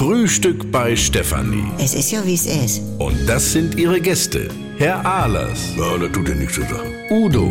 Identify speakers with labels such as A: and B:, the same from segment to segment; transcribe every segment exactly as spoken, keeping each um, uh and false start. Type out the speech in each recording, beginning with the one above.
A: Frühstück bei Stefanie.
B: Es ist ja, wie es ist.
A: Und das sind ihre Gäste. Herr Ahlers.
C: Ja, das tut ja nichts zur Sache.
A: Udo.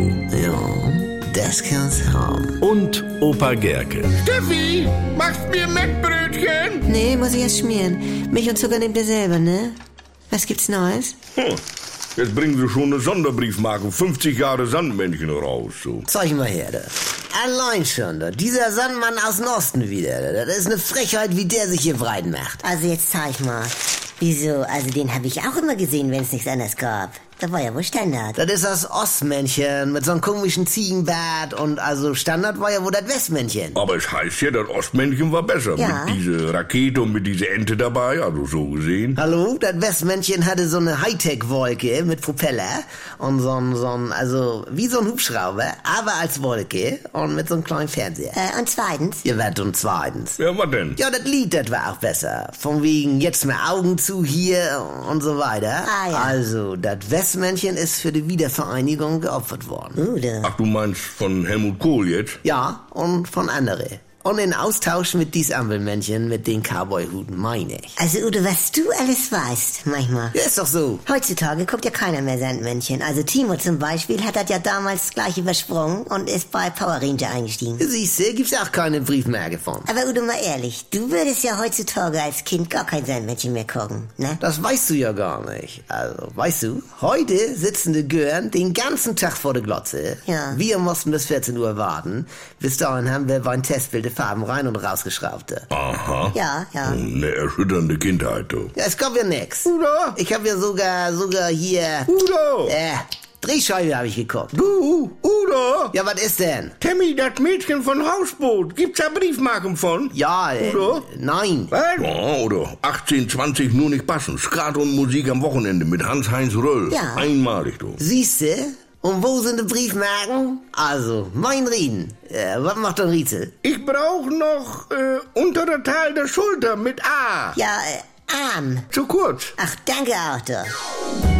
B: Ja, das kann's haben.
A: Und Opa Gerke.
D: Steffi, machst mir Mettbrötchen?
B: Nee, muss ich erst schmieren. Milch und Zucker nehmt ihr selber, ne? Was gibt's Neues?
C: Hm. Jetzt bringen sie schon eine Sonderbriefmarke, fünfzig Jahre Sandmännchen raus. So.
E: Zeig mal her, da. Allein schon, da. Dieser Sandmann aus dem Osten wieder. Da. Das ist eine Frechheit, wie der sich hier breit macht.
F: Also jetzt zeig mal. Wieso? Also den habe ich auch immer gesehen, wenn es nichts anderes gab. Das war ja wohl Standard.
E: Das ist das Ostmännchen mit so einem komischen Ziegenbart und also Standard war ja wohl das Westmännchen.
C: Aber es heißt ja, das Ostmännchen war besser.
F: Ja.
C: Mit dieser Rakete und mit dieser Ente dabei, also so gesehen.
E: Hallo, das Westmännchen hatte so eine Hightech-Wolke mit Propeller und so ein, so ein, also wie so ein Hubschrauber, aber als Wolke und mit so einem kleinen Fernseher.
F: Äh, und zweitens?
E: Ihr werdet und zweitens.
C: Ja, was denn?
E: Ja, das Lied, das war auch besser. Von wegen jetzt mal Augen zu hier und so weiter.
F: Ah, ja.
E: Also, das Westmännchen ist für die Wiedervereinigung geopfert worden.
F: Udo.
C: Ach, du meinst von Helmut Kohl jetzt?
E: Ja, und von anderen. Und in Austausch mit dies Ampelmännchen mit den Cowboy-Huten, meine ich.
F: Also Udo, was du alles weißt, manchmal.
E: Ja, ist doch so.
F: Heutzutage guckt ja keiner mehr Sandmännchen. Also Timo zum Beispiel hat das ja damals gleich übersprungen und ist bei Power Ranger eingestiegen.
E: Siehste, gibt's auch keine Briefmarke von.
F: Aber Udo, mal ehrlich, du würdest ja heutzutage als Kind gar kein Sandmännchen mehr gucken, ne?
E: Das weißt du ja gar nicht. Also, weißt du, heute sitzen die Gören den ganzen Tag vor der Glotze.
F: Ja.
E: Wir mussten bis vierzehn Uhr warten. Bis dahin haben wir beim Testbild die Farben rein und rausgeschraubt.
C: Aha.
F: Ja, ja.
C: Eine erschütternde Kindheit, du.
E: Ja, es gab ja nix.
C: Udo?
E: Ich hab ja sogar, sogar hier...
C: Udo!
E: Äh, Drehscheibe habe ich geguckt.
C: Du, Udo!
E: Ja, was ist denn?
C: Tammy, das Mädchen von Hausboot. Gibt's da Briefmarken von?
E: Ja, äh,
C: Udo?
E: nein.
C: Was? Ja, oder achtzehn zwanzig nur nicht passen. Skat und Musik am Wochenende mit Hans-Heinz Röll.
F: Ja.
C: Einmalig, du.
E: Siehste? Und wo sind die Briefmarken? Also, mein Rieden. Äh, was macht ein Rätsel?
C: Ich brauch noch äh, untere Teil der Schulter mit A.
F: Ja, äh, Arm.
C: Zu kurz.
F: Ach, danke, Arthur.